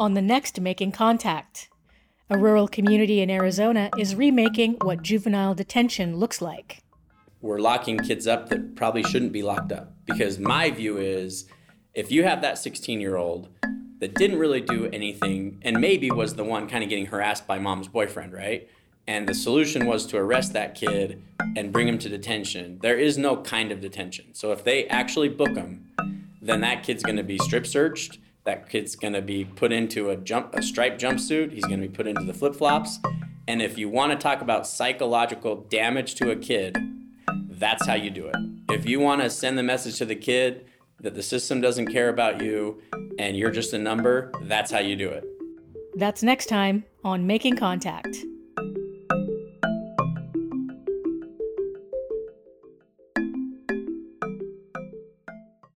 On the next Making Contact, a rural community in Arizona is remaking what juvenile detention looks like. We're locking kids up that probably shouldn't be locked up, because my view is if you have that 16-year-old that didn't really do anything and maybe was the one kind of getting harassed by mom's boyfriend, right? And the solution was to arrest that kid and bring him to detention. There is no kind of detention. So if they actually book him, then that kid's going to be strip searched. That kid's going to be put into a striped jumpsuit. He's going to be put into the flip-flops. And if you want to talk about psychological damage to a kid, that's how you do it. If you want to send the message to the kid that the system doesn't care about you and you're just a number, that's how you do it. That's next time on Making Contact.